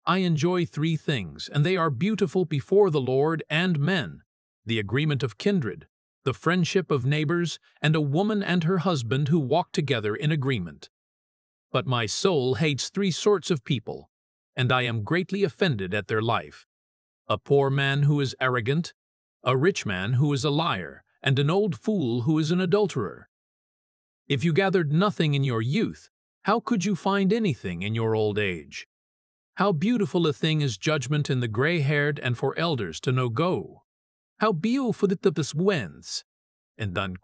I enjoy three things, and they are beautiful before the Lord and men: the agreement of kindred, the friendship of neighbors, and a woman and her husband who walk together in agreement. But my soul hates three sorts of people, and I am greatly offended at their life: a poor man who is arrogant, a rich man who is a liar, and an old fool who is an adulterer. If you gathered nothing in your youth, how could you find anything in your old age? How beautiful a thing is judgment in the gray-haired, and for elders to know go. How beautiful the wins, and then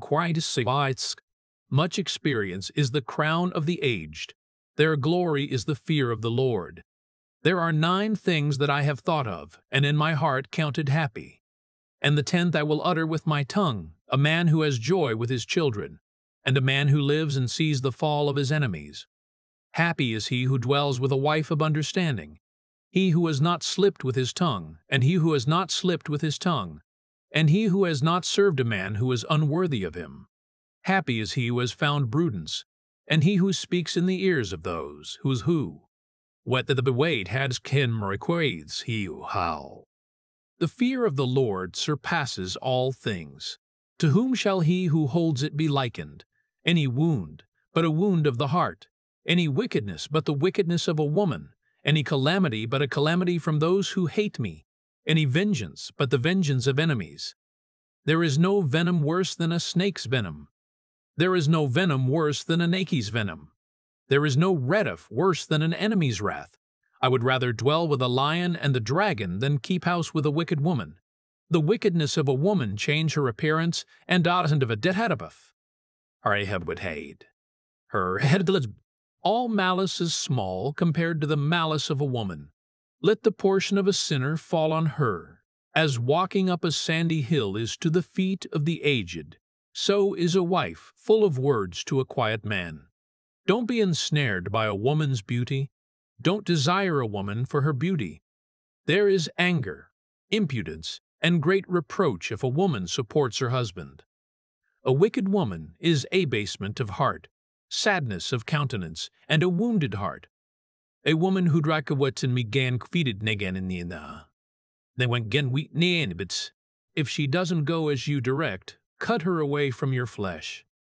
quite. Much experience is the crown of the aged. Their glory is the fear of the Lord. There are 9 things that I have thought of, and in my heart counted happy. And the 10th I will utter with my tongue: a man who has joy with his children, and a man who lives and sees the fall of his enemies. Happy is he who dwells with a wife of understanding, he who has not slipped with his tongue, and he who has not slipped with his tongue, and he who has not served a man who is unworthy of him. Happy is he who has found prudence, and he who speaks in the ears of those who. What the bewait has kin requires he who howl. The fear of the Lord surpasses all things. To whom shall he who holds it be likened? Any wound, but a wound of the heart; any wickedness, but the wickedness of a woman; any calamity, but a calamity from those who hate me; any vengeance, but the vengeance of enemies. There is no venom worse than a snake's venom. There is no venom worse than an ache's venom. There is no wrath worse than an enemy's wrath. I would rather dwell with a lion and the dragon than keep house with a wicked woman. The wickedness of a woman change her appearance, and doesn't of a dead hadabeth. I have would hate her head. All malice is small compared to the malice of a woman. Let the portion of a sinner fall on her. As walking up a sandy hill is to the feet of the aged, so is a wife full of words to a quiet man. Don't be ensnared by a woman's beauty. Don't desire a woman for her beauty. There is anger, impudence, and great reproach if a woman supports her husband. A wicked woman is abasement of heart, sadness of countenance, and a wounded heart. A woman who drank a wet and me gan feeded negan in the they went gen wheat but if she doesn't go as you direct, cut her away from your flesh.